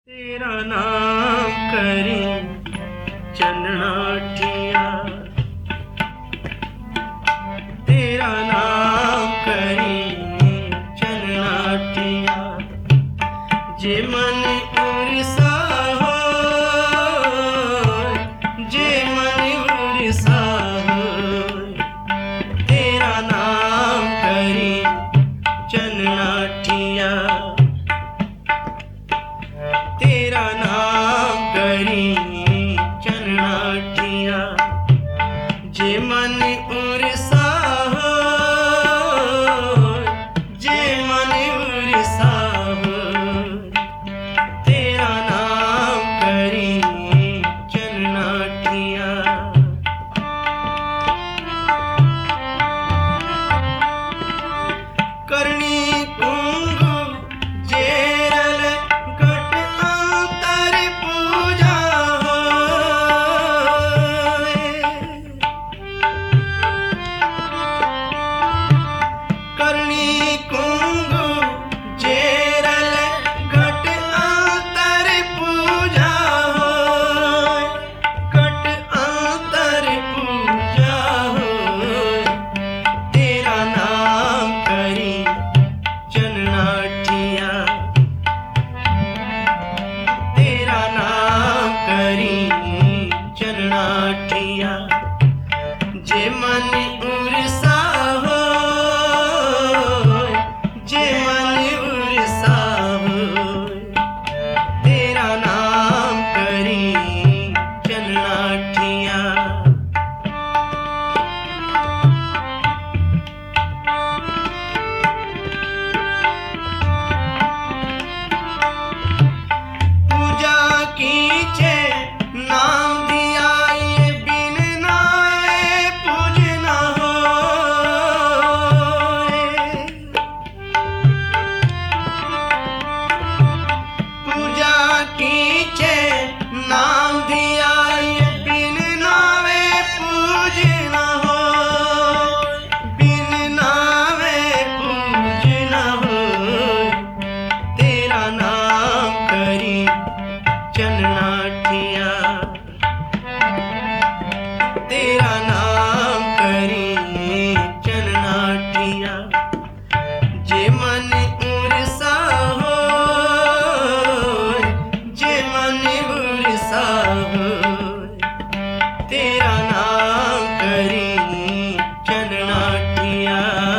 तेरा नाम करी चन्नाठिया, तेरा नाम करी चन्नाठिया, जे मन उर्सा हो, जे मन उर्सा हो, तेरा नाम करी चन्नाठिया, तेरा नाम करी चन्नाठिया, जे मन उर्सा हो, जे मन उर्सा हो, तेरा नाम करी चन्नाठिया। करनी कुंगु जेरल घट अंतर पूजा हो, करनी कुंगु जेरल घट अंतर पूजा हो, घट अंतर पूजा हो, तेरा नाम करी चन्नाठिया, तेरा नाम करी चन्नाठिया, जे मन उर्सा हो, जे मन उर्सा हो, तेरा नाम करी चन्नाठिया। पूजा कीचे नाम दिया ये बिन नाए पूजना हो, पूजा कीचे नाम दिया ये बिन नावे पूजना हो, बिन नावे पूजना हो, तेरा नाम करी चन्नाठिया, तेरा नाम करी चन्नाठिया, जे मन उर्सा हो, जे मन उर्सा हो, तेरा नाम करी चन्नाठिया।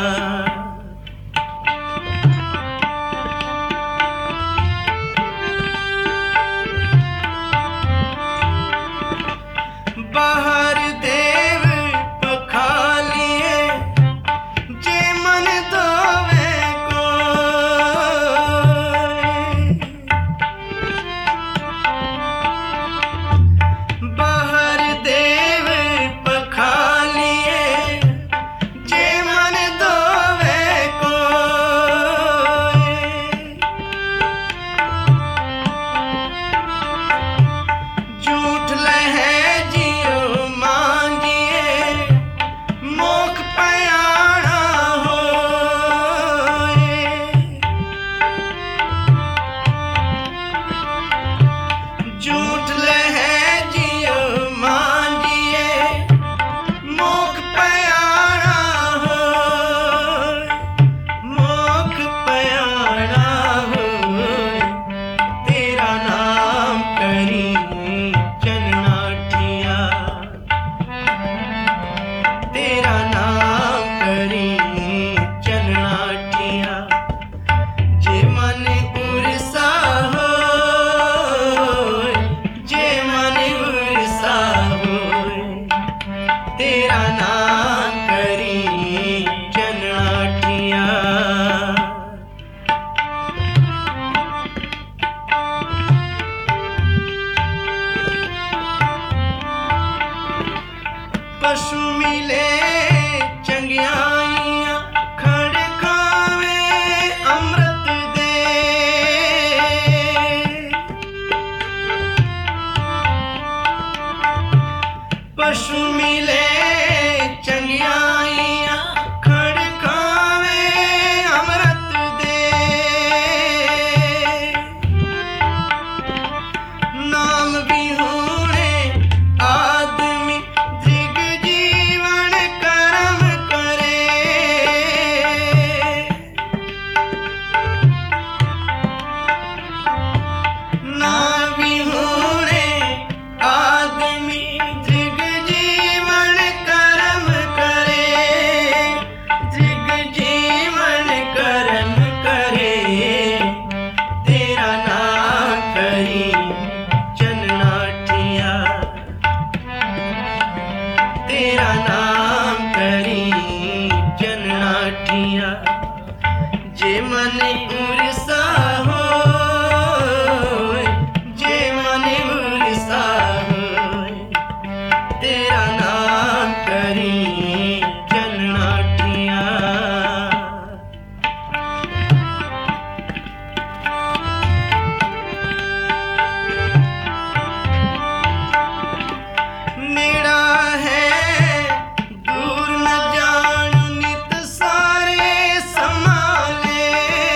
बाहर देव पखालिए, जे मन धोवे कोय, बाहर देव पखालिए, जे मन धोवे कोय, झूठ लहे जियो मांगिए, मोख पयाणा होए, झूठ लहे जियो मांगिए, मोख पयाणा होए, मोख पयाणा होए, तेरा नाम करी चन्नाठिया, तेरा नाम करी चन्नाठिया, जे मन उर्सा हो, जे मन उर्सा हो, तेरा नाम करी चन्नाठिया। पशु मिले चंगियाइयां, खड़ खावे अमृत दे, पशु मिले चंगियाइयां, खड़ खावे अमृत दे, करी चन्नाठिया, तेरा नाम करी चन्नाठिया। जे मन उरसा हो, जे मन उरसा हो, तेरा नाम करी चन्नाठिया। नेड़ा है दूर न जान नित सारे संभाले,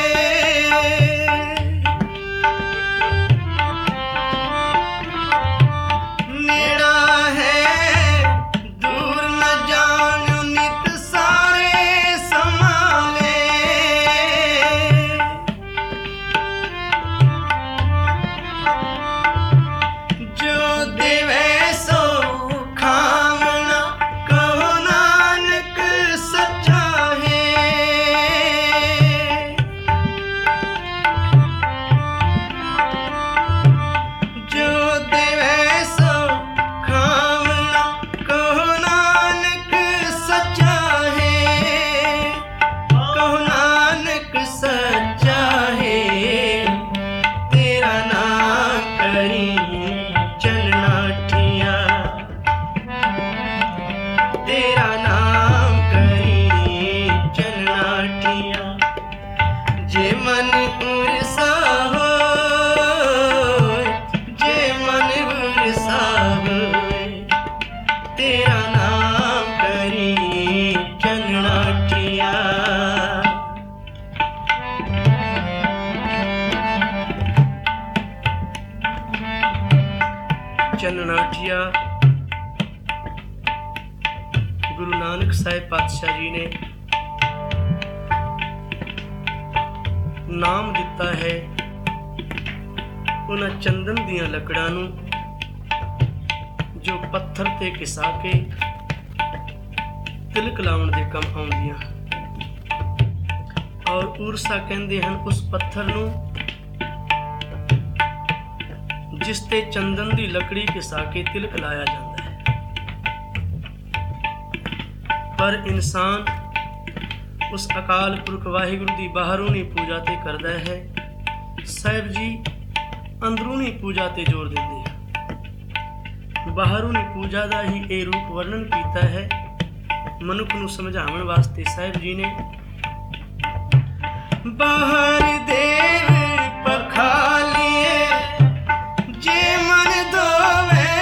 नेड़ा है दूर न जान नित सारे संभाले। जो देवे सो खामना, कहो नानक सच्चा है। जो देवे सो खामना, कहो नानक सच्चा है। कहो नानक सच्चा है, तेरा नाम करी चन्नाठिया, तेरा नाम करी चन्नाठिया। जे मन उरसा हो, जे मन उरसा हो, तेरा नाम करी चन्नाठिया। चन्नाठिया गुरु नानक साहिब पातशाह जी ने नाम दिता है उन्हां चंदन दियां लकड़ां नूं जो पत्थर ते घिसा के तिलक लाउण दे काम आउंदियां। और उरसा कहंदे हन उस पत्थर नूं जिस ते चंदन दी लकड़ी घिसा के तिलक लाया जाता है। पर इंसान उस अकाल पुरख वाहिगुरु दी बाहरूनी पूजा ते करदा है, साहिब जी अंदरूनी पूजा ते जोर दिंदे हैं। बाहरूनी पूजा दा ही ये रूप वर्णन कीता है मनुख नूं समझाउण वास्ते। साहिब जी ने बाहर देव पखालिए, जे मन धोवे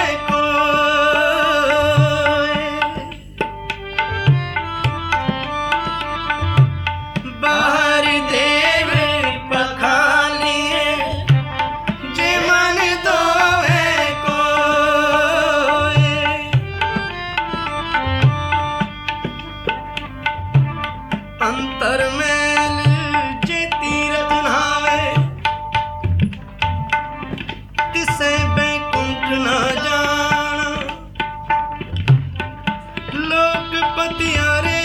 कोय। बाहर देव पखालिए, जे मन धोवे कोय। अंतर मैल जे तीरथ नहावे, तिसे बैकुंठ न जाना। लोक पतियारे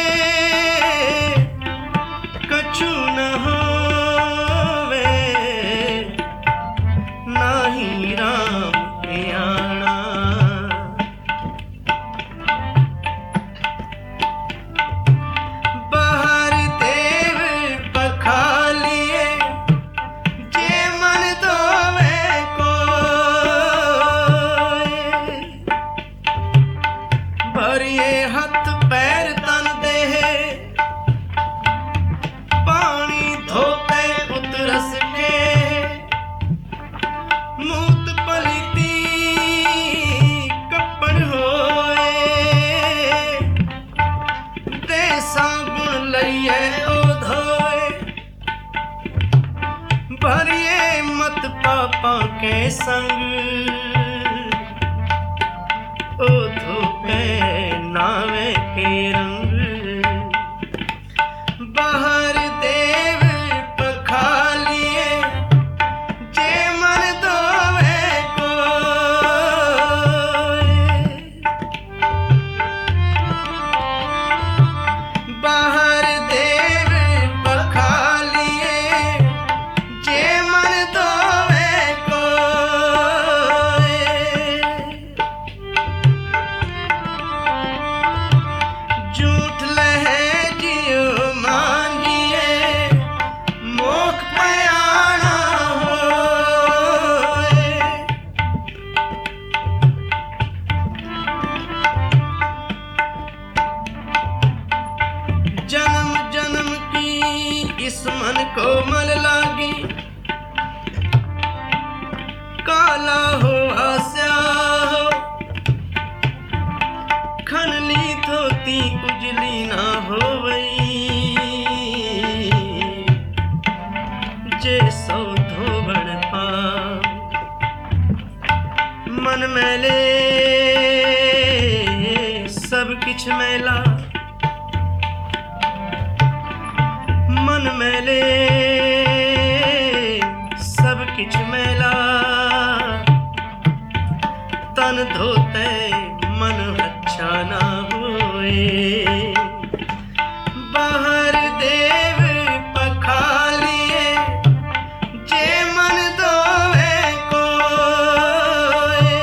कछु न होवे, नाही राम आना। बाहर देव पखालिए, जे मन धोवे कोय। भरिए हथ पैर तन देह, पानी धोते उतरस के। मूत पलिती कपड़ होए, दे साबुन लइए ओ धोए। भरिए मत पापा के संग, ओ धोपे नावे के रंग। बाहर देव पखालिए, जे मन धोवे कोय। बाहर देव पखालिए, जे मन धोवे कोय। वाला हो हास्या हो, खनली धोती उजली ना होवई, जे सौ धोबड़ पाव मन मैले सब किछ मैला, मन मैले सब किछ मैला, तन धोते मन अच्छा ना होए, बाहर देव पखालिए जे मन धोवे कोय,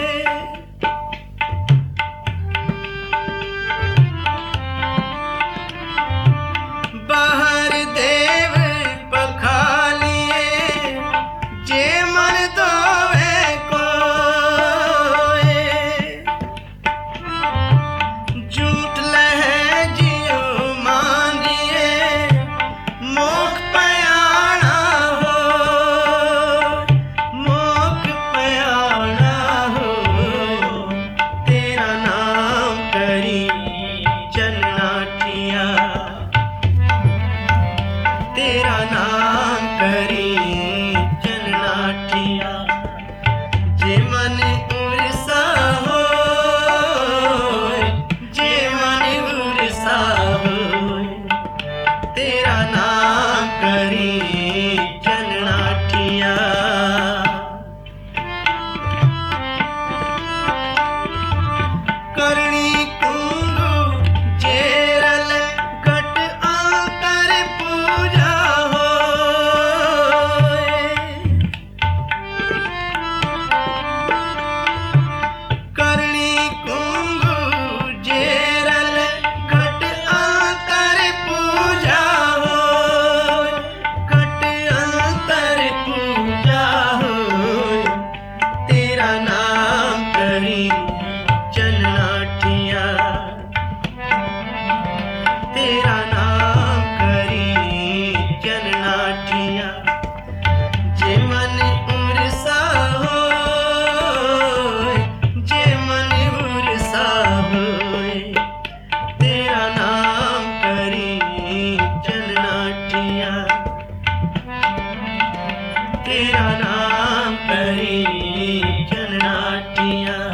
बाहर देव पखालिए जे मन धोवे कोय, झूठ लहे जियो मानिए मोख पयाणा हो, मोख पयाणा हो, तेरा नाम करी जननाठिया, तेरा नाम करी जननाठिया, जे मन उर्सा हो, जे मन उर्सा हो, तेरा नाम करी जननाठिया। करणी कुंगु जेरल घट आंतर पूजा हो, करणी कुंगु जेरल घट आंतर पूजा हो, घट आंतर पूजा हो, तेरा नाम करी जननाठिया, तेरा नाम करी जननाठिया, जे मन उर्सा हो, जे मन उर्सा हो, तेरा नाम करी जननाठिया, तेरा नाम करी जननाठिया।